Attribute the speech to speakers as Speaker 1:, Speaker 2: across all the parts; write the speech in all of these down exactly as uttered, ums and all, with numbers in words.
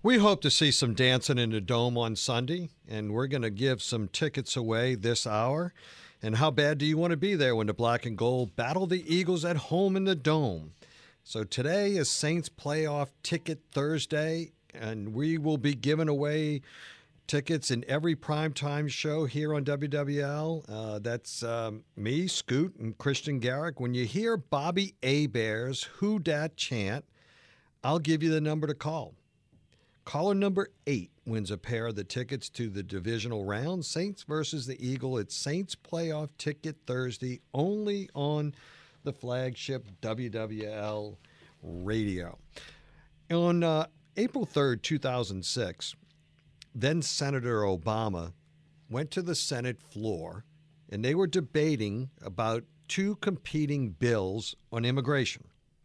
Speaker 1: We hope to see some dancing in the Dome on Sunday, and we're going to give some tickets away this hour. And how bad do you want to be there when the Black and Gold battle the Eagles at home in the Dome? So today is Saints Playoff Ticket Thursday, and we will be giving away tickets in every primetime show here on W W L. Uh, that's um, me, Scoot, and Christian Garrick. When you hear Bobby Hebert's Who Dat chant, I'll give you the number to call. Caller number eight wins a pair of the tickets to the divisional round, Saints versus the Eagle. It's Saints Playoff Ticket Thursday, only on the flagship W W L radio. On uh, April third, two thousand six, then Senator Obama went to the Senate floor, and they were debating about two competing bills on immigration.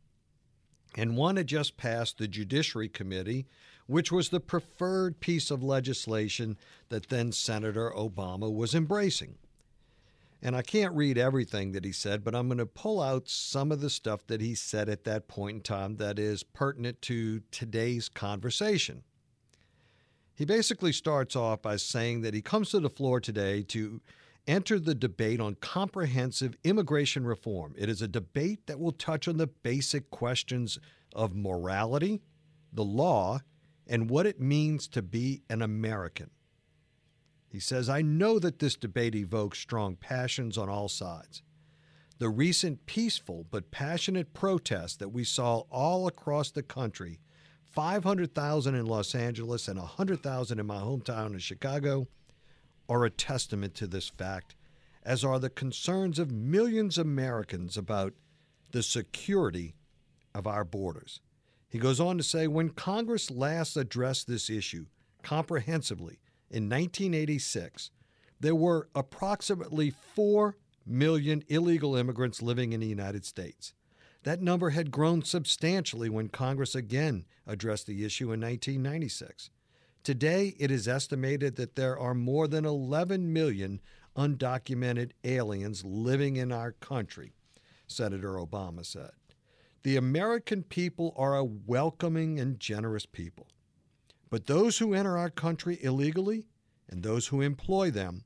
Speaker 1: And one had just passed the Judiciary Committee, which was the preferred piece of legislation that then Senator Obama was embracing. And I can't read everything that he said, but I'm going to pull out some of the stuff that he said at that point in time that is pertinent to today's conversation. He basically starts off by saying that he comes to the floor today to enter the debate on comprehensive immigration reform. It is a debate that will touch on the basic questions of morality, the law, and what it means to be an American. He says, I know that this debate evokes strong passions on all sides. The recent peaceful but passionate protests that we saw all across the country, five hundred thousand in Los Angeles and one hundred thousand in my hometown of Chicago, are a testament to this fact, as are the concerns of millions of Americans about the security of our borders. He goes on to say, when Congress last addressed this issue comprehensively in nineteen eighty-six, there were approximately four million illegal immigrants living in the United States. That number had grown substantially when Congress again addressed the issue in nineteen ninety-six. Today, it is estimated that there are more than eleven million undocumented aliens living in our country, Senator Obama said. The American people are a welcoming and generous people. But those who enter our country illegally and those who employ them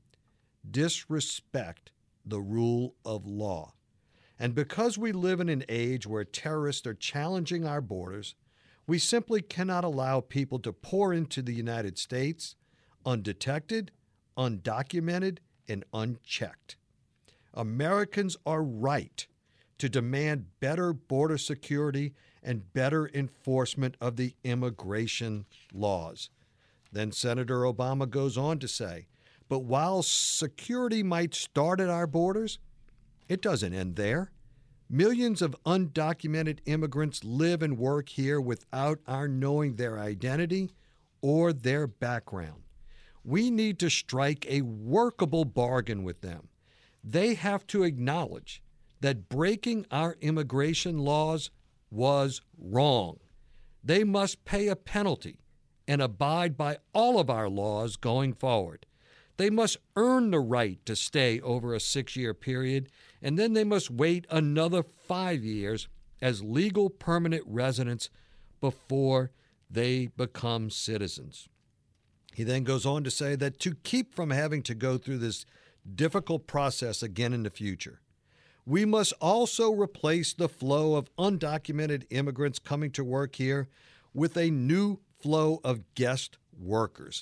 Speaker 1: disrespect the rule of law. And because we live in an age where terrorists are challenging our borders, we simply cannot allow people to pour into the United States undetected, undocumented, and unchecked. Americans are right to demand better border security and better enforcement of the immigration laws. Then Senator Obama goes on to say, but while security might start at our borders, it doesn't end there. Millions of undocumented immigrants live and work here without our knowing their identity or their background. We need to strike a workable bargain with them. They have to acknowledge that breaking our immigration laws was wrong. They must pay a penalty and abide by all of our laws going forward. They must earn the right to stay over a six-year period, and then they must wait another five years as legal permanent residents before they become citizens. He then goes on to say that to keep from having to go through this difficult process again in the future, we must also replace the flow of undocumented immigrants coming to work here with a new flow of guest workers.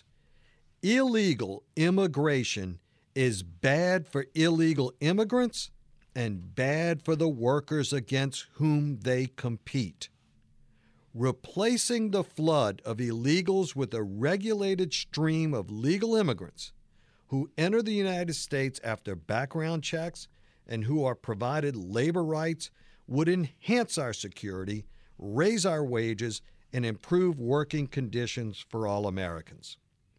Speaker 1: Illegal immigration is bad for illegal immigrants and bad for the workers against whom they compete. Replacing the flood of illegals with a regulated stream of legal immigrants who enter the United States after background checks and who are provided labor rights would enhance our security, raise our wages, and improve working conditions for all Americans.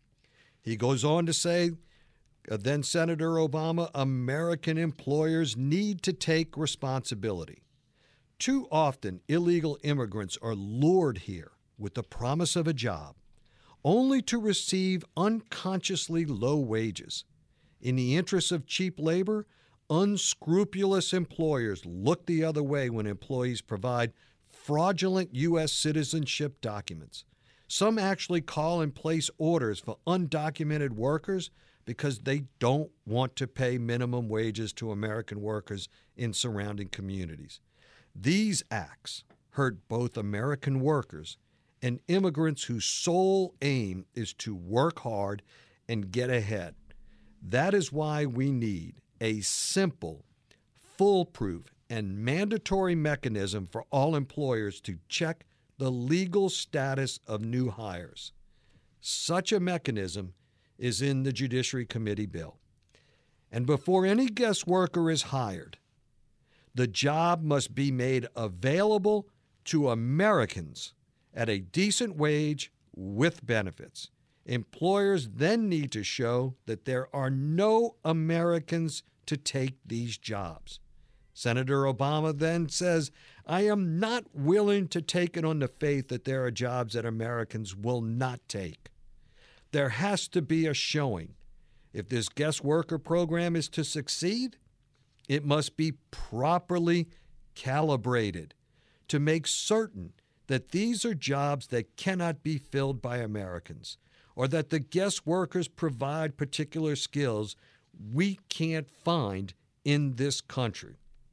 Speaker 1: He goes on to say, uh, then Senator Obama, American employers need to take responsibility. Too often, illegal immigrants are lured here with the promise of a job, only to receive unconsciously low wages. In the interest of cheap labor, unscrupulous employers look the other way when employees provide fraudulent U S citizenship documents. Some actually call and place orders for undocumented workers because they don't want to pay minimum wages to American workers in surrounding communities. These acts hurt both American workers and immigrants whose sole aim is to work hard and get ahead. That is why we need a simple, foolproof, and mandatory mechanism for all employers to check the legal status of new hires. Such a mechanism is in the Judiciary Committee bill. And before any guest worker is hired, the job must be made available to Americans at a decent wage with benefits. Employers then need to show that there are no Americans to take these jobs. Senator Obama then says, I am not willing to take it on the faith that there are jobs that Americans will not take. There has to be a showing. If this guest worker program is to succeed, it must be properly calibrated to make certain that these are jobs that cannot be filled by Americans, or that the guest workers provide particular skills we can't find in this country.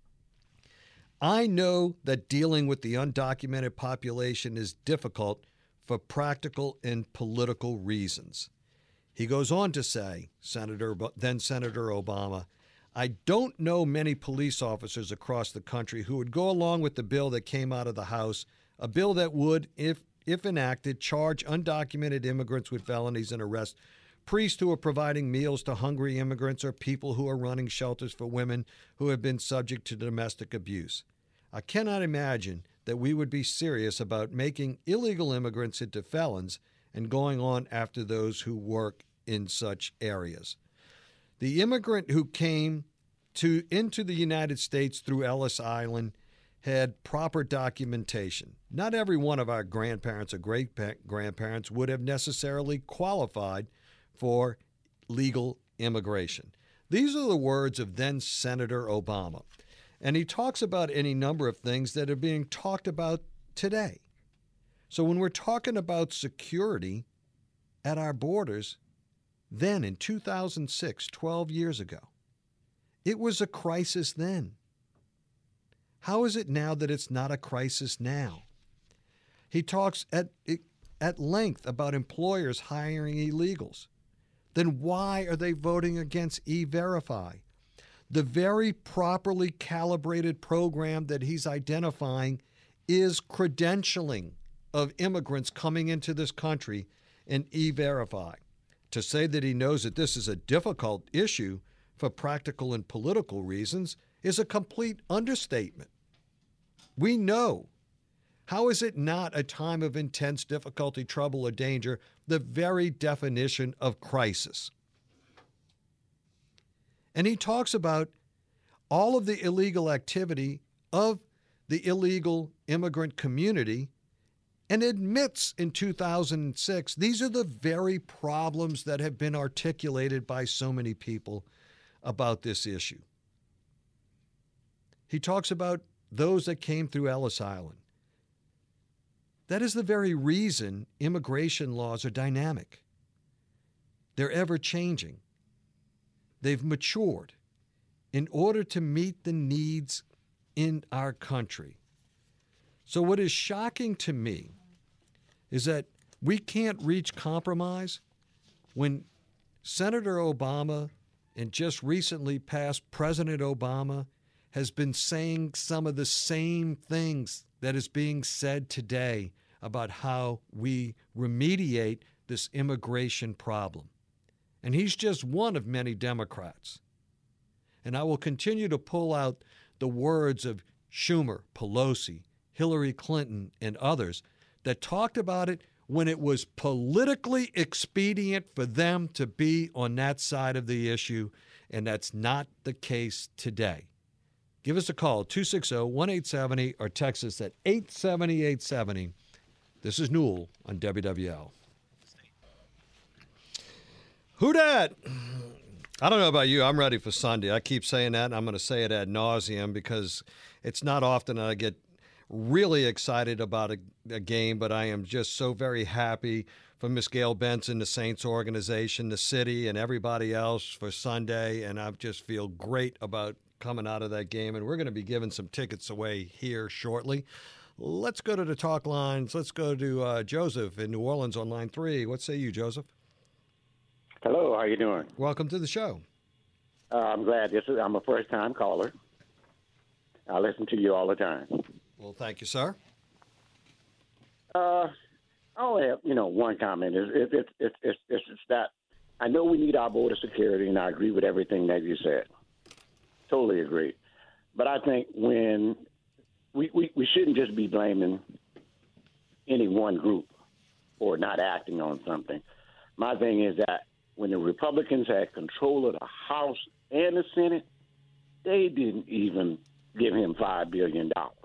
Speaker 1: I know that dealing with the undocumented population is difficult for practical and political reasons. He goes on to say, Senator, then Senator Obama, I don't know many police officers across the country who would go along with the bill that came out of the House, a bill that would, if, if enacted, charge undocumented immigrants with felonies and arrest priests who are providing meals to hungry immigrants or people who are running shelters for women who have been subject to domestic abuse. I cannot imagine that we would be serious about making illegal immigrants into felons and going on after those who work in such areas. The immigrant who came to into the United States through Ellis Island had proper documentation. Not every one of our grandparents or great-grandparents would have necessarily qualified for legal immigration. These are the words of then Senator Obama. And he talks about any number of things that are being talked about today. So when we're talking about security at our borders, then in two thousand six, twelve years ago, it was a crisis then. How is it now that it's not a crisis now? He talks at, at length about employers hiring illegals. Then why are they voting against E-Verify? The very properly calibrated program that he's identifying is credentialing of immigrants coming into this country in E-Verify. To say that he knows that this is a difficult issue for practical and political reasons is a complete understatement. We know. How is it not a time of intense difficulty, trouble, or danger, the very definition of crisis? And he talks about all of the illegal activity of the illegal immigrant community and admits in two thousand six these are the very problems that have been articulated by so many people about this issue. He talks about those that came through Ellis Island. That is the very reason immigration laws are dynamic. They're ever-changing. They've matured in order to meet the needs in our country. So what is shocking to me is that we can't reach compromise when Senator Obama and just recently past President Obama has been saying some of the same things that is being said today about how we remediate this immigration problem. And he's just one of many Democrats. And I will continue to pull out the words of Schumer, Pelosi, Hillary Clinton, and others that talked about it when it was politically expedient for them to be on that side of the issue, and that's not the case today. Give us a call, two six zero, one eight seven zero, or text us at eight seven zero eight seven zero. This is Newell on W W L. Who dat? I don't know about you. I'm ready for Sunday. I keep saying that, and I'm going to say it ad nauseum because it's not often I get really excited about a, a game, but I am just so very happy for Miss Gail Benson, the Saints organization, the city, and everybody else for Sunday. And I just feel great about coming out of that game. And we're going to be giving some tickets away here shortly. Let's go to the talk lines. Let's go to uh, Joseph in New Orleans on line three. What say you, Joseph?
Speaker 2: Hello, how you doing?
Speaker 1: Welcome to the show.
Speaker 2: Uh, I'm glad. This is, I'm a first-time caller. I listen to you all the time.
Speaker 1: Well, thank you, sir.
Speaker 2: Uh, I only have, you know, one comment. It's, it's, it's, it's, it's, it's, it's that I know we need our border security, and I agree with everything that you said. Totally agree. But I think when we, we, we shouldn't just be blaming any one group for not acting on something. My thing is that when the Republicans had control of the House and the Senate, they didn't even give him five billion dollars.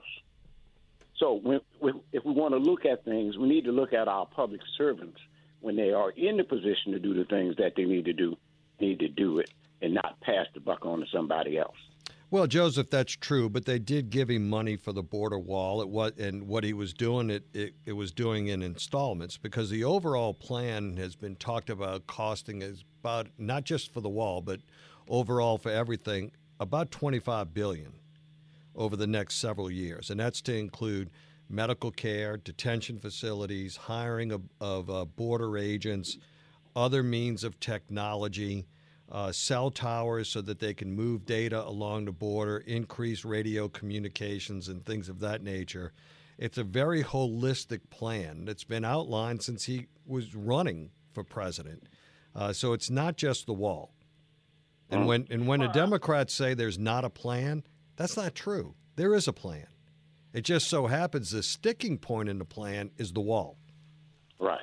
Speaker 2: So when, if we want to look at things, we need to look at our public servants when they are in the position to do the things that they need to do, need to do it and not pass the buck on to somebody else.
Speaker 1: Well, Joseph, that's true, but they did give him money for the border wall. It was, and what he was doing, it, it, it was doing in installments, because the overall plan has been talked about costing is about, not just for the wall, but overall for everything, about twenty-five billion dollars over the next several years. And that's to include medical care, detention facilities, hiring of, of uh, border agents, other means of technology, Uh, cell towers so that they can move data along the border, increase radio communications and things of that nature. It's a very holistic plan that's been outlined since he was running for president. Uh, so it's not just the wall. And when and when the Democrats say there's not a plan, that's not true. There is a plan. It just so happens the sticking point in the plan is the wall.
Speaker 2: Right.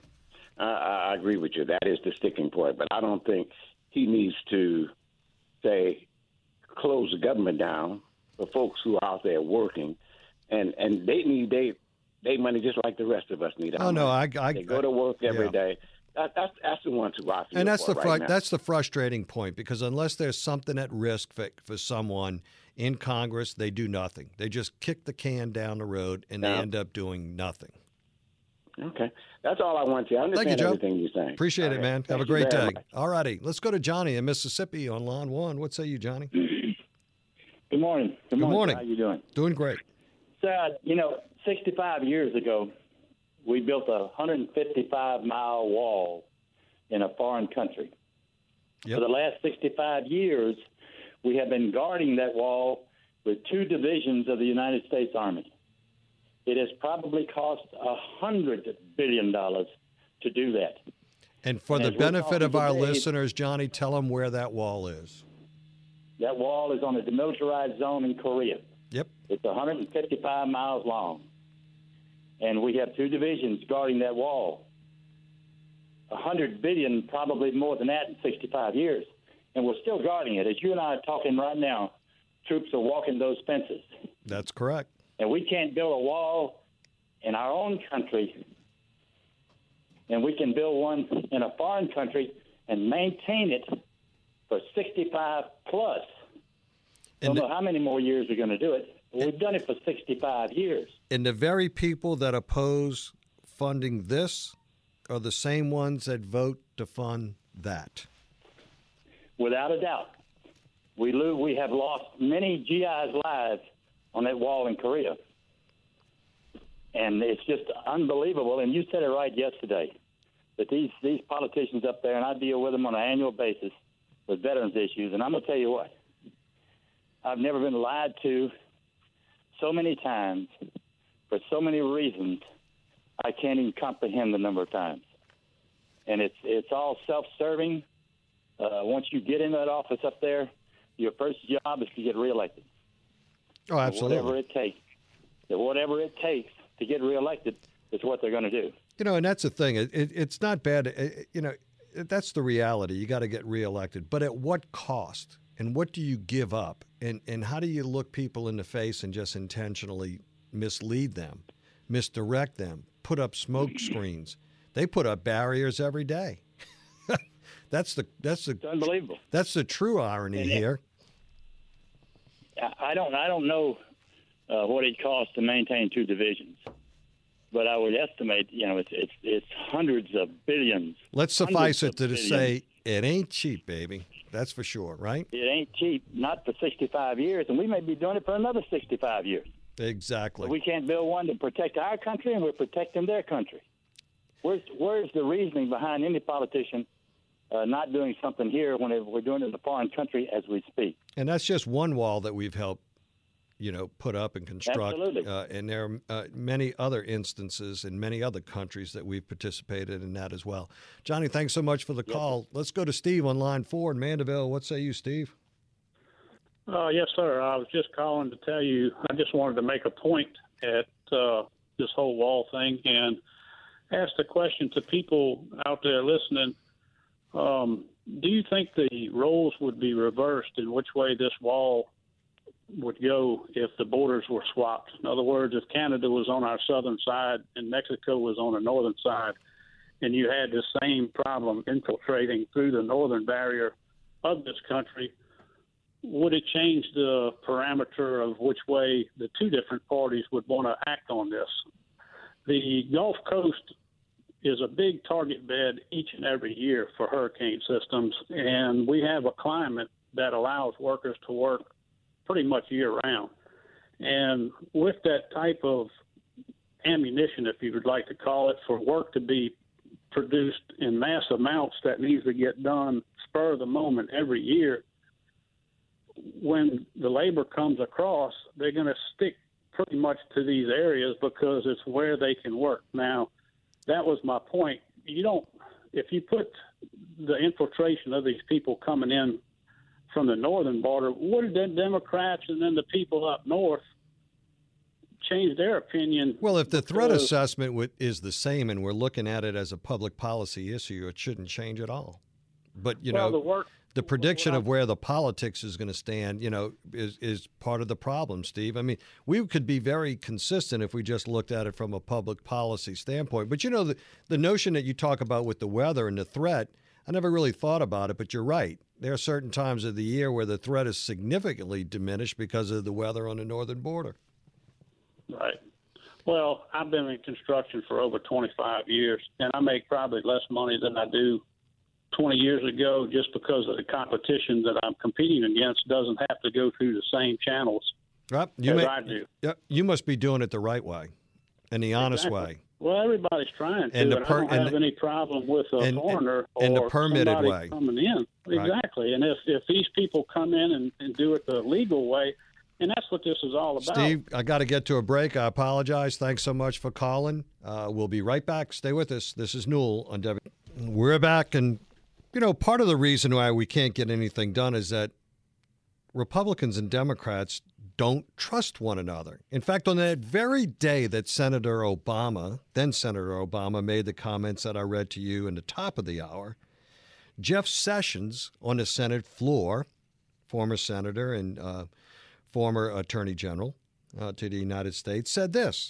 Speaker 2: Uh, I agree with you. That is the sticking point. But I don't think he needs to, say, close the government down for folks who are out there working, and, and they need they they money just like the rest of us need.
Speaker 1: Oh no, I, I
Speaker 2: they go to work every
Speaker 1: yeah.
Speaker 2: day. That, that's that's the ones who I feel
Speaker 1: and that's
Speaker 2: for
Speaker 1: the
Speaker 2: right
Speaker 1: fru-
Speaker 2: now.
Speaker 1: that's the frustrating point, because unless there's something at risk for, for someone in Congress, they do nothing. They just kick the can down the road, and
Speaker 2: Yeah.
Speaker 1: they end up doing nothing.
Speaker 2: Okay. That's all I want to. I understand
Speaker 1: Thank you, Joe.
Speaker 2: everything you're saying.
Speaker 1: Appreciate
Speaker 2: All
Speaker 1: it,
Speaker 2: right.
Speaker 1: man.
Speaker 2: Thank
Speaker 1: Have a
Speaker 2: you
Speaker 1: great
Speaker 2: very
Speaker 1: day.
Speaker 2: much.
Speaker 1: All righty. Let's go to Johnny in Mississippi on line one. What say you, Johnny?
Speaker 3: Good morning. Good,
Speaker 1: Good morning.
Speaker 3: How you doing?
Speaker 1: Doing great.
Speaker 3: So, uh, you know, sixty-five years ago, we built a one hundred fifty-five mile wall in a foreign country.
Speaker 1: Yep.
Speaker 3: For the last sixty-five years, we have been guarding that wall with two divisions of the United States Army. It has probably cost one hundred billion dollars to do that.
Speaker 1: And for
Speaker 3: And
Speaker 1: the
Speaker 3: as we're
Speaker 1: benefit of
Speaker 3: talking
Speaker 1: our
Speaker 3: today-
Speaker 1: listeners, Johnny, tell them where that wall is.
Speaker 3: That wall is on a demilitarized zone in Korea.
Speaker 1: Yep.
Speaker 3: It's one hundred fifty-five miles long. And we have two divisions guarding that wall. one hundred billion dollars, probably more than that in sixty-five years. And we're still guarding it. As you and I are talking right now, troops are walking those fences.
Speaker 1: That's correct.
Speaker 3: And we can't build a wall in our own country, and we can build one in a foreign country and maintain it for sixty-five plus.
Speaker 1: And
Speaker 3: Don't
Speaker 1: the-
Speaker 3: know how many more years we're going to do it. But we've done it for sixty-five years.
Speaker 1: And the very people that oppose funding this are the same ones that vote to fund that.
Speaker 3: Without a doubt. We lo- we have lost many G I's lives on that wall in Korea. And it's just unbelievable. And you said it right yesterday, that these, these politicians up there, and I deal with them on an annual basis with veterans issues, and I'm going to tell you what, I've never been lied to so many times for so many reasons, I can't even comprehend the number of times. And it's it's all self-serving. Uh, once you get in that office up there, your first job is to get reelected.
Speaker 1: Oh, absolutely.
Speaker 3: Whatever it takes. Whatever it takes to get reelected is what they're going to do.
Speaker 1: You know, and that's the thing. It, it, it's not bad. It, you know, that's the reality. You got to get reelected. But at what cost? And what do you give up? And, and how do you look people in the face and just intentionally mislead them, misdirect them, put up smoke screens? They put up barriers every day. That's the that's the
Speaker 3: It's unbelievable.
Speaker 1: That's the true irony
Speaker 3: And it-
Speaker 1: here.
Speaker 3: I don't I don't know uh, what it costs to maintain two divisions. But I would estimate, you know, it's it's, it's hundreds of billions.
Speaker 1: Let's suffice it to
Speaker 3: billions.
Speaker 1: say it ain't cheap, baby. That's for sure, right?
Speaker 3: It ain't cheap, not for sixty-five years, and we may be doing it for another sixty-five years.
Speaker 1: Exactly.
Speaker 3: But we can't build one to protect our country, and we're protecting their country. Where's, where's the reasoning behind any politician uh, not doing something here when we're doing it in a foreign country as we speak?
Speaker 1: And that's just one wall that we've helped, you know, put up and construct.
Speaker 3: Absolutely.
Speaker 1: Uh, and there are uh, many other instances in many other countries that we've participated in that as well. Johnny, thanks so much for the call. Yes. Let's go to Steve on line four in Mandeville. What say you, Steve?
Speaker 4: Uh, yes, sir. I was just calling to tell you, I just wanted to make a point at uh, this whole wall thing and ask the question to people out there listening. Um, do you think the roles would be reversed in which way this wall would go if the borders were swapped? In other words, if Canada was on our southern side and Mexico was on the northern side, and you had the same problem infiltrating through the northern barrier of this country, would it change the parameter of which way the two different parties would want to act on this? The Gulf Coast is a big target bed each and every year for hurricane systems, and we have a climate that allows workers to work pretty much year-round. And with that type of ammunition, if you would like to call it, for work to be produced in mass amounts that needs to get done spur of the moment every year, when the labor comes across, they're going to stick pretty much to these areas because it's where they can work. Now, that was my point. You don't, if you put the infiltration of these people coming in from the northern border, would the Democrats and then the people up north change their opinion?
Speaker 1: Well, if the threat assessment w- is the same and we're looking at it as a public policy issue, it shouldn't change at all. But, you
Speaker 4: well,
Speaker 1: know,
Speaker 4: the, work,
Speaker 1: the prediction of where the politics is going to stand, you know, is, is part of the problem, Steve. I mean, we could be very consistent if we just looked at it from a public policy standpoint. But, you know, the, the notion that you talk about with the weather and the threat, I never really thought about it, but you're right. There are certain times of the year where the threat is significantly diminished because of the weather on the northern border.
Speaker 4: Right. Well, I've been in construction for over twenty-five years, and I make probably less money than I do twenty years ago just because of the competition that I'm competing against doesn't have to go through the same channels
Speaker 1: well, you
Speaker 4: as
Speaker 1: may,
Speaker 4: I do.
Speaker 1: You must be doing it the right way and the honest
Speaker 4: exactly.
Speaker 1: way.
Speaker 4: Well, everybody's trying to,
Speaker 1: and,
Speaker 4: and
Speaker 1: per,
Speaker 4: I don't have
Speaker 1: and,
Speaker 4: any problem with a
Speaker 1: and,
Speaker 4: foreigner
Speaker 1: and, and
Speaker 4: or
Speaker 1: the permitted
Speaker 4: somebody
Speaker 1: way.
Speaker 4: coming in.
Speaker 1: Right.
Speaker 4: Exactly. And if, if these people come in and, and do it the legal way, and that's what this is all about.
Speaker 1: Steve, I got to get to a break. I apologize. Thanks so much for calling. Uh, we'll be right back. Stay with us. This is Newell on W. We're back, and, you know, part of the reason why we can't get anything done is that Republicans and Democrats don't trust one another. In fact, on that very day that Senator Obama, then Senator Obama, made the comments that I read to you in the top of the hour, Jeff Sessions on the Senate floor, former senator and uh, former attorney general uh, to the United States, said this: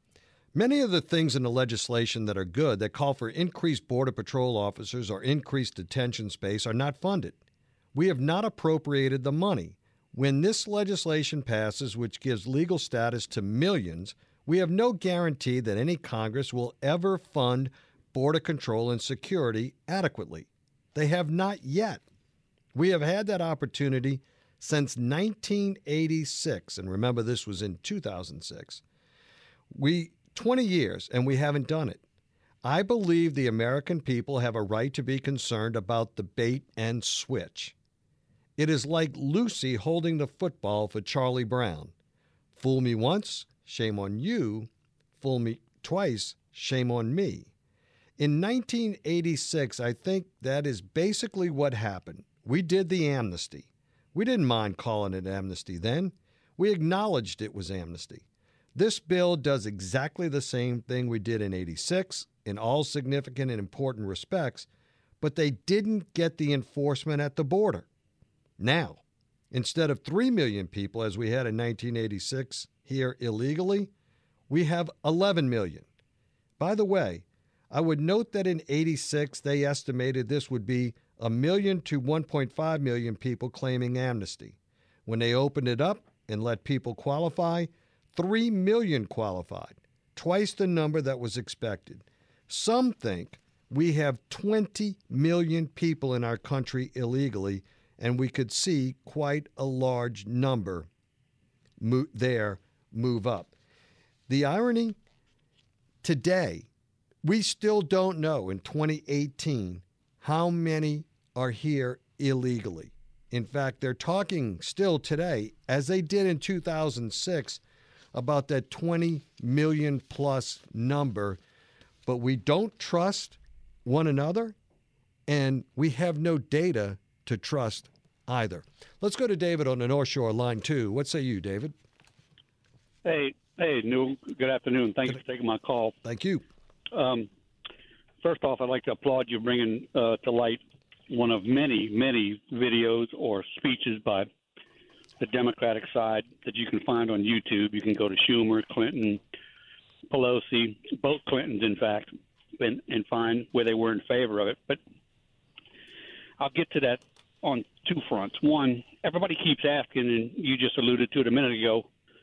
Speaker 1: many of the things in the legislation that are good, that call for increased Border Patrol officers or increased detention space, are not funded. We have not appropriated the money. When this legislation passes, which gives legal status to millions, we have no guarantee that any Congress will ever fund border control and security adequately. They have not yet. We have had that opportunity since nineteen eighty-six, and remember this was in two thousand six. We twenty years, and we haven't done it. I believe the American people have a right to be concerned about the bait and switch. It is like Lucy holding the football for Charlie Brown. Fool me once, shame on you. Fool me twice, shame on me. In nineteen eighty-six, I think that is basically what happened. We did the amnesty. We didn't mind calling it amnesty then. We acknowledged it was amnesty. This bill does exactly the same thing we did in eighty-six in all significant and important respects, but they didn't get the enforcement at the border. Now, instead of three million people, as we had in nineteen eighty-six here illegally, we have eleven million. By the way, I would note that in eighty-six, they estimated this would be a million to one point five million people claiming amnesty. When they opened it up and let people qualify, three million qualified, twice the number that was expected. Some think we have twenty million people in our country illegally, and we could see quite a large number mo- there move up. The irony, today, we still don't know in twenty eighteen how many are here illegally. In fact, they're talking still today, as they did in two thousand six, about that twenty million plus number, but we don't trust one another, and we have no data to trust either. Let's go to David on the North Shore, line two. What say you, David?
Speaker 5: Hey, hey, Newell. Good afternoon. Thank you for taking my call.
Speaker 1: Thank you.
Speaker 5: Um, first off, I'd like to applaud you bringing uh, to light one of many, many videos or speeches by the Democratic side that you can find on YouTube. You can go to Schumer, Clinton, Pelosi, both Clintons, in fact, and, and find where they were in favor of it. But I'll get to that on two fronts. One, everybody keeps asking, and you just alluded to it a minute ago,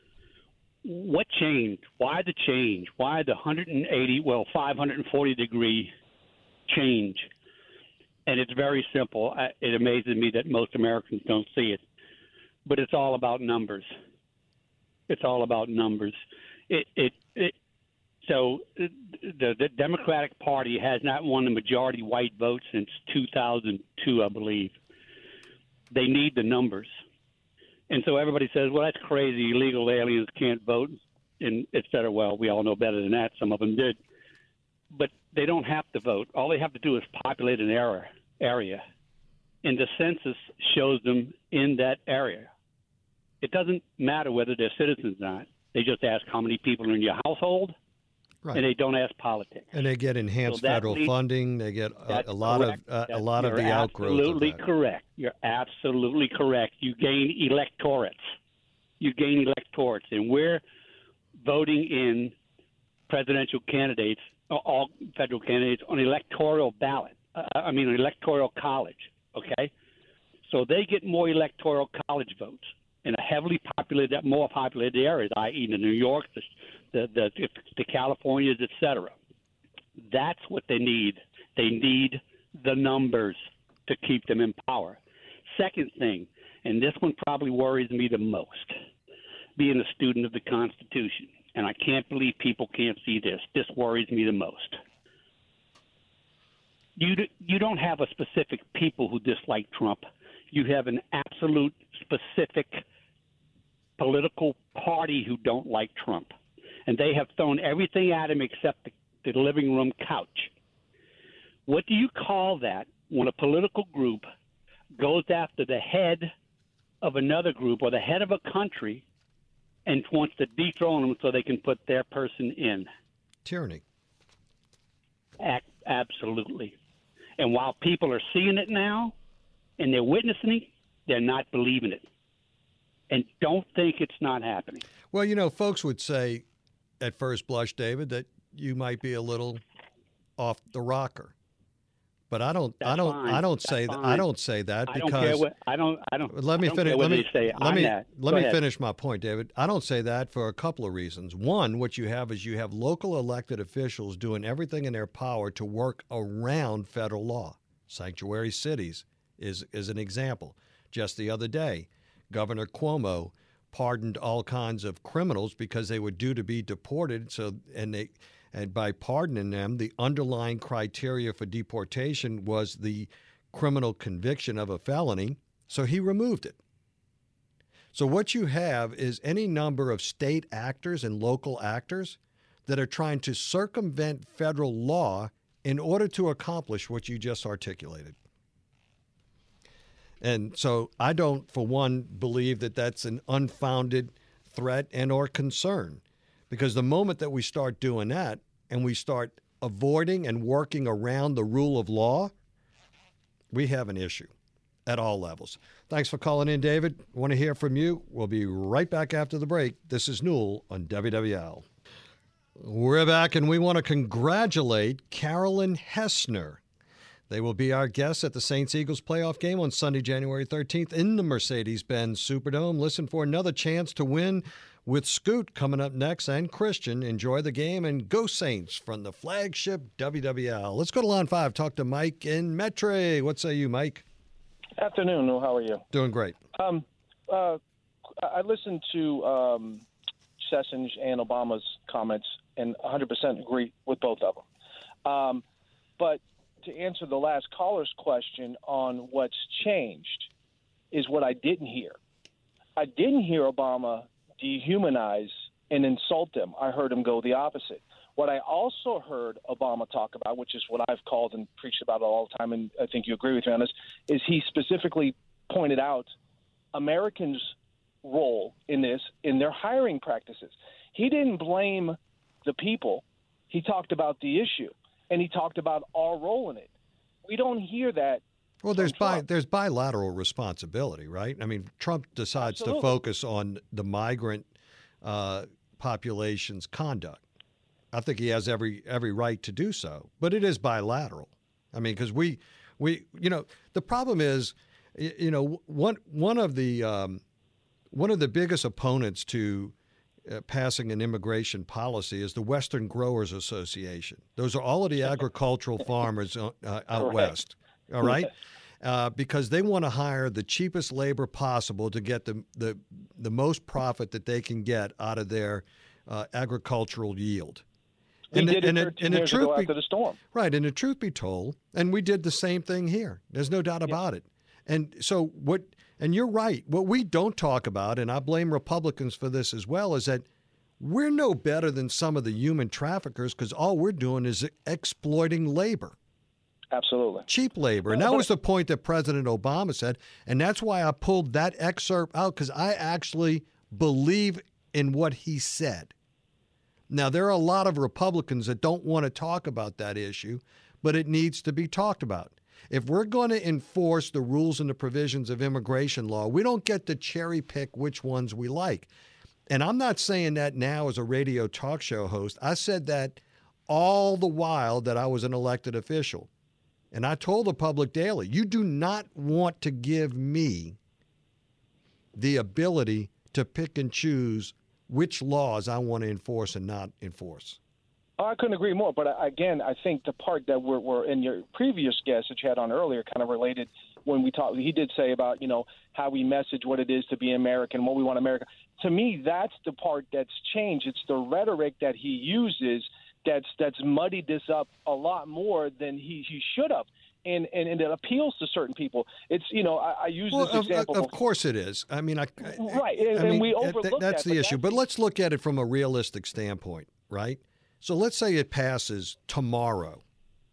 Speaker 5: what changed? Why the change? Why the one hundred eighty, well, five hundred forty degree change? And it's very simple. It amazes me that most Americans don't see it. But it's all about numbers. It's all about numbers. It, it, it, so the, the Democratic Party has not won the majority white vote since two thousand two, I believe. They need the numbers. And so everybody says, well, that's crazy. Illegal aliens can't vote, and et cetera. Well, we all know better than that. Some of them did. But they don't have to vote. All they have to do is populate an area, area, and the census shows them in that area. It doesn't matter whether they're citizens or not. They just ask how many people are in your household, right. And they don't ask politics.
Speaker 1: And they get enhanced so federal leads, funding. They get a, a lot
Speaker 5: correct.
Speaker 1: of uh,
Speaker 5: That's,
Speaker 1: a lot of the outgrowth.
Speaker 5: Absolutely
Speaker 1: of that.
Speaker 5: correct. You're absolutely correct. You gain electorates. You gain electorates, and we're voting in presidential candidates, all federal candidates, on electoral ballot. Uh, I mean, electoral college. Okay, so they get more electoral college votes in a heavily populated, more populated areas, that is, the New York, the the the, the Californias, et cetera. That's what they need. They need the numbers to keep them in power. Second thing, and this one probably worries me the most, being a student of the Constitution, and I can't believe people can't see this. This worries me the most. You you don't have a specific people who dislike Trump. You have an absolute specific political party who don't like Trump. And they have thrown everything at him except the, the living room couch. What do you call that when a political group goes after the head of another group or the head of a country and wants to dethrone them so they can put their person in?
Speaker 1: Tyranny.
Speaker 5: Act, absolutely. And while people are seeing it now and they're witnessing it, they're not believing it. And don't think it's not happening.
Speaker 1: Well, you know, folks would say at first blush, David, that you might be a little off the rocker. But I don't That's I don't
Speaker 5: fine.
Speaker 1: I don't
Speaker 5: That's
Speaker 1: say
Speaker 5: fine.
Speaker 1: I don't say that
Speaker 5: I
Speaker 1: because
Speaker 5: don't care what I don't I don't
Speaker 1: let me
Speaker 5: I don't
Speaker 1: finish
Speaker 5: care what
Speaker 1: let me
Speaker 5: they say.
Speaker 1: let
Speaker 5: I'm
Speaker 1: me
Speaker 5: that.
Speaker 1: let
Speaker 5: Go
Speaker 1: me
Speaker 5: ahead.
Speaker 1: finish my point, David. I don't say that for a couple of reasons. One, what you have is you have local elected officials doing everything in their power to work around federal law. Sanctuary cities is is an example. Just the other day, Governor Cuomo pardoned all kinds of criminals because they were due to be deported. So, and they, and by pardoning them, the underlying criteria for deportation was the criminal conviction of a felony. So he removed it. So what you have is any number of state actors and local actors that are trying to circumvent federal law in order to accomplish what you just articulated. And so I don't, for one, believe that that's an unfounded threat and or concern, because the moment that we start doing that and we start avoiding and working around the rule of law, we have an issue at all levels. Thanks for calling in, David. Want to hear from you? We'll be right back after the break. This is Newell on W W L. We're back, and we want to congratulate Carolyn Hessner. They will be our guests at the Saints-Eagles playoff game on Sunday, January thirteenth in the Mercedes-Benz Superdome. Listen for another chance to win with Scoot coming up next and Christian. Enjoy the game and go Saints from the flagship W W L. Let's go to line five. Talk to Mike in Metairie. What say you, Mike?
Speaker 6: Afternoon. How are you?
Speaker 1: Doing great.
Speaker 6: Um, uh, I listened to um, Sessions and Obama's comments and one hundred percent agree with both of them. Um, but to answer the last caller's question on what's changed is what I didn't hear. I didn't hear Obama dehumanize and insult them. I heard him go the opposite. What I also heard Obama talk about, which is what I've called and preached about all the time, and I think you agree with me on this, is he specifically pointed out Americans' role in this in their hiring practices. He didn't blame the people. He talked about the issue, and he talked about our role in it. We don't hear that.
Speaker 1: Well, there's bi- there's bilateral responsibility, right? I mean, Trump decides
Speaker 6: Absolutely.
Speaker 1: to focus on the migrant uh, population's conduct. I think he has every every right to do so, but it is bilateral. I mean, because we we you know the problem is, you know, one one of the um, one of the biggest opponents to uh, passing an immigration policy is the Western Growers Association. Those are all of the agricultural farmers uh, out
Speaker 6: Correct.
Speaker 1: west. All right. Uh, because they want to hire the cheapest labor possible to get the the, the most profit that they can get out of their uh, agricultural yield.
Speaker 6: He
Speaker 1: And,
Speaker 6: did
Speaker 1: and,
Speaker 6: it
Speaker 1: and,
Speaker 6: thirteen
Speaker 1: and the
Speaker 6: years
Speaker 1: truth
Speaker 6: ago
Speaker 1: be,
Speaker 6: after the storm.
Speaker 1: right, and the truth be told, and we did the same thing here. There's no doubt about it. And so what? And you're right. What we don't talk about, and I blame Republicans for this as well, is that we're no better than some of the human traffickers because all we're doing is exploiting labor.
Speaker 6: Absolutely.
Speaker 1: Cheap labor. And that was the point that President Obama said. And that's why I pulled that excerpt out, because I actually believe in what he said. Now, there are a lot of Republicans that don't want to talk about that issue, but it needs to be talked about. If we're going to enforce the rules and the provisions of immigration law, we don't get to cherry pick which ones we like. And I'm not saying that now as a radio talk show host. I said that all the while that I was an elected official. And I told the public daily, you do not want to give me the ability to pick and choose which laws I want to enforce and not enforce.
Speaker 6: Oh, I couldn't agree more. But uh, again, I think the part that we're, we're in your previous guest that you had on earlier kind of related when we talked. He did say about, you know, how we message what it is to be American, what we want America. To me, that's the part that's changed. It's the rhetoric that he uses that's that's muddied this up a lot more than he, he should have. And, and and it appeals to certain people. It's, you know, I, I use
Speaker 1: well,
Speaker 6: this
Speaker 1: of,
Speaker 6: example.
Speaker 1: Of course it is. I mean, I,
Speaker 6: right, and,
Speaker 1: I mean,
Speaker 6: and we
Speaker 1: that-
Speaker 6: overlook
Speaker 1: that's
Speaker 6: that.
Speaker 1: the
Speaker 6: but
Speaker 1: issue.
Speaker 6: that's
Speaker 1: But let's look at it from a realistic standpoint, right? So let's say it passes tomorrow.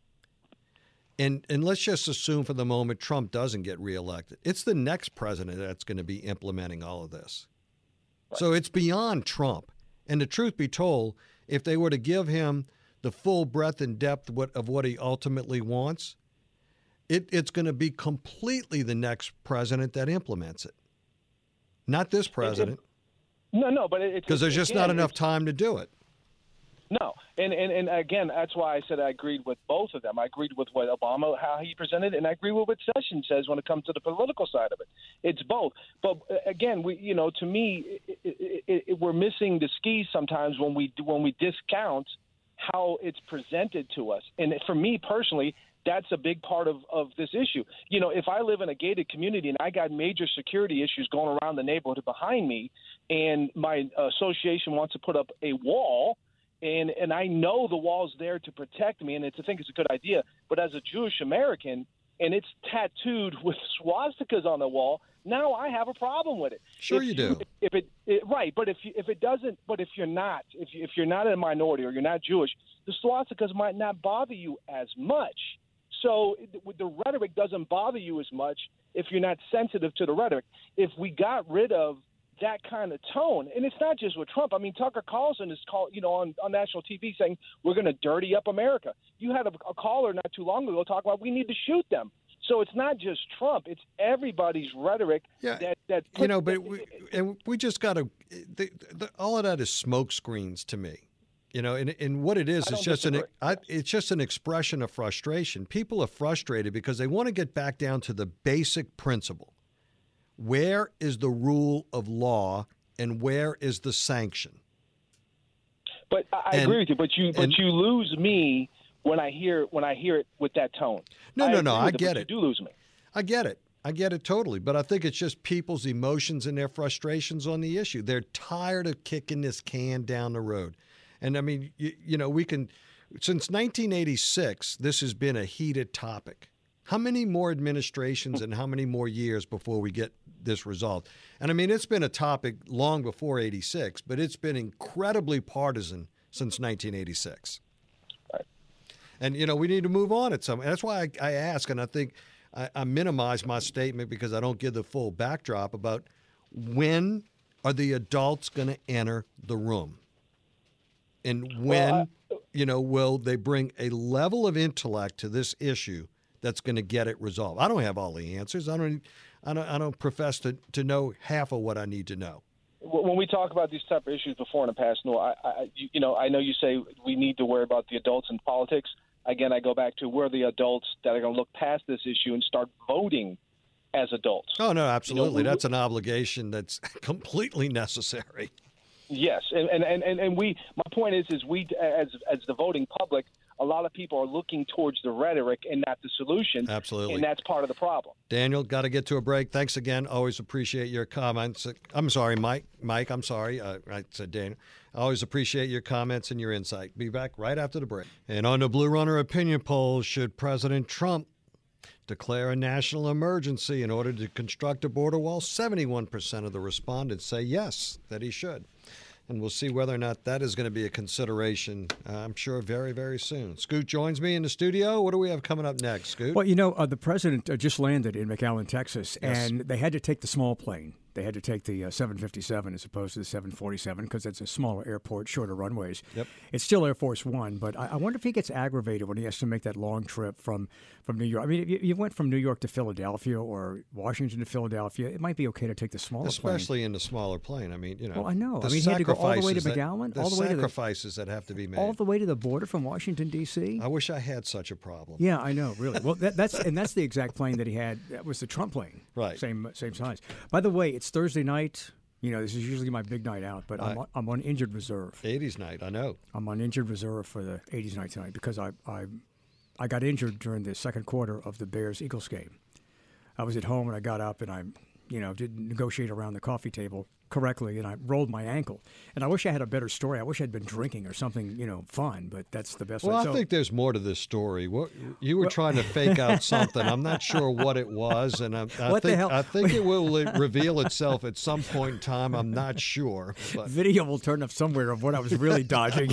Speaker 1: And and let's just assume for the moment Trump doesn't get reelected. It's the next president that's going to be implementing all of this. Right. So it's beyond Trump. And the truth be told, if they were to give him the full breadth and depth of what he ultimately wants, it, it's going to be completely the next president that implements it. Not this president.
Speaker 6: It, it, no, no, but it's
Speaker 1: because there's just
Speaker 6: again,
Speaker 1: not enough time to do it.
Speaker 6: No, and, and and again, that's why I said I agreed with both of them. I agreed with what Obama, how he presented, and I agree with what Sessions says when it comes to the political side of it. It's both. But again, we, you know, to me, it, it, it, it, we're missing the skis sometimes when we when we discount how it's presented to us. And for me personally, that's a big part of, of this issue. You know, if I live in a gated community and I got major security issues going around the neighborhood behind me, and my association wants to put up a wall, and and I know the wall's there to protect me, and it's, I think it's a good idea. But as a Jewish American, and it's tattooed with swastikas on the wall, now I have a problem with it.
Speaker 1: Sure,
Speaker 6: if
Speaker 1: you do.
Speaker 6: If it, it right, but if you, if it doesn't, but if you're not, if you, if you're not a minority or you're not Jewish, the swastikas might not bother you as much. So the rhetoric doesn't bother you as much if you're not sensitive to the rhetoric. If we got rid of that kind of tone, and it's not just with Trump. I mean, Tucker Carlson is called, you know, on, on national T V saying we're going to dirty up America. You had a, a caller not too long ago talk about we need to shoot them. So it's not just Trump; it's everybody's rhetoric.
Speaker 1: Yeah,
Speaker 6: that, that
Speaker 1: you know, but we, and we just got to. All of that is smoke screens to me. You know, and, and what it is, it's just an I, it's just an expression of frustration. People are frustrated because they want to get back down to the basic principle. Where is the rule of law and where is the sanction?
Speaker 6: But I, I
Speaker 1: And-
Speaker 6: agree with you. But you but
Speaker 1: and-
Speaker 6: you lose me when I hear when I hear it with that tone.
Speaker 1: No,
Speaker 6: I
Speaker 1: no, no,
Speaker 6: agree
Speaker 1: I
Speaker 6: with
Speaker 1: get
Speaker 6: but
Speaker 1: it.
Speaker 6: You do lose me.
Speaker 1: I get it. I get it totally. But I think it's just people's emotions and their frustrations on the issue. They're tired of kicking this can down the road. And I mean, you, you know, we can, since nineteen eighty-six, this has been a heated topic. How many more administrations and how many more years before we get this resolved? And I mean, it's been a topic long before eighty-six, but it's been incredibly partisan since nineteen eighty-six.
Speaker 6: Right.
Speaker 1: And, you know, we need to move on at some. That's why I, I ask, and I think I, I minimize my statement because I don't give the full backdrop about when are the adults going to enter the room? And when,
Speaker 6: Well,
Speaker 1: you know, will they bring a level of intellect to this issue that's going to get it resolved? I don't have all the answers. I don't. I don't. I don't profess to, to know half of what I need to know.
Speaker 6: When we talk about these type of issues before in the past, no, I, I, you you know, I know you say we need to worry about the adults in politics. Again, I go back to we're the adults that are going to look past this issue and start voting as adults.
Speaker 1: Oh no, absolutely.
Speaker 6: You know, we-
Speaker 1: That's an obligation that's completely necessary.
Speaker 6: Yes, and and, and, and and we. My point is, is we as as the voting public, a lot of people are looking towards the rhetoric and not the solution.
Speaker 1: Absolutely.
Speaker 6: And that's part of the problem.
Speaker 1: Daniel, got to get to a break. Thanks again. Always appreciate your comments. I'm sorry, Mike. Mike, I'm sorry. Uh, I said Daniel. I always appreciate your comments and your insight. Be back right after the break. And on the Blue Runner opinion poll, should President Trump declare a national emergency in order to construct a border wall? seventy-one percent of the respondents say yes, that he should. And we'll see whether or not that is going to be a consideration, uh, I'm sure, very, very soon. Scoot joins me in the studio. What do we have coming up next, Scoot?
Speaker 7: Well, you know, uh, the president uh, just landed in McAllen, Texas,
Speaker 1: Yes.
Speaker 7: and they had to take the small plane. They had to take the uh, seven fifty-seven as opposed to the seven forty-seven because it's a smaller airport, shorter runways.
Speaker 1: Yep.
Speaker 7: It's still Air Force One, but I, I wonder if he gets aggravated when he has to make that long trip from, from New York. I mean, if you, you went from New York to Philadelphia or Washington to Philadelphia, it might be okay to take the smaller plane.
Speaker 1: Especially in the smaller plane. I mean, you know.
Speaker 7: Well, I know.
Speaker 1: the
Speaker 7: I mean, he had to go all the way to
Speaker 1: sacrifices that-
Speaker 7: McAllen,
Speaker 1: the
Speaker 7: all the way to the-
Speaker 1: sacrifices that have to be made.
Speaker 7: All the way to the border from Washington, D C?
Speaker 1: I wish I had such a problem.
Speaker 7: Yeah, I know, really. Well, that, that's and that's the exact plane that he had. That was the Trump plane,
Speaker 1: Right.
Speaker 7: Same same size. By the way, it's Thursday night. You know, this is usually my big night out, but I'm
Speaker 1: Right.
Speaker 7: on, I'm on injured reserve.
Speaker 1: eighties night, I know.
Speaker 7: I'm on injured reserve for the eighties night tonight because I I I got injured during the second quarter of the Bears Eagles game. I was at home and I got up and I, you know, did negotiate around the coffee table correctly and I rolled my ankle. And I wish I had a better story. I wish I'd been drinking or something, you know, fun. But that's the best.
Speaker 1: Well,
Speaker 7: way.
Speaker 1: I
Speaker 7: So-
Speaker 1: think there's more to this story. What you were trying to fake out something. I'm not sure what it was, and I, I
Speaker 7: What the
Speaker 1: think
Speaker 7: hell?
Speaker 1: I think it will reveal itself at some point in time. I'm not sure. But
Speaker 7: Video will turn up somewhere of what I was really dodging.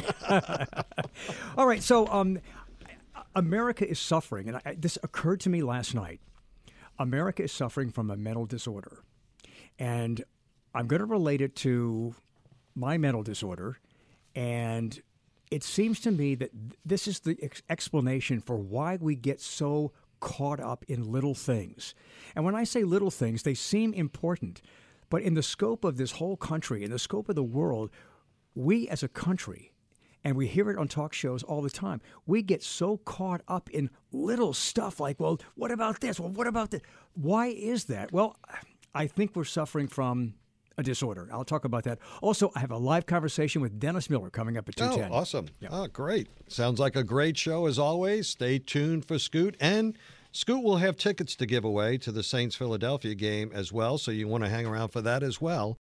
Speaker 7: All right, so um, America is suffering, and I, this occurred to me last night. America is suffering from a mental disorder, and I'm going to relate it to my mental disorder, and it seems to me that th- this is the ex- explanation for why we get so caught up in little things. And when I say little things, they seem important, but in the scope of this whole country, in the scope of the world, we as a country, and we hear it on talk shows all the time, we get so caught up in little stuff like, well, what about this? Well, what about this? Why is that? Well, I think we're suffering from a disorder. I'll talk about that. Also, I have a live conversation with Dennis Miller coming up at two
Speaker 1: oh,
Speaker 7: ten.
Speaker 1: awesome! Oh, great! Sounds like a great show as always. Stay tuned for Scoot, and Scoot will have tickets to give away to the Saints Philadelphia game as well. So you want to hang around for that as well.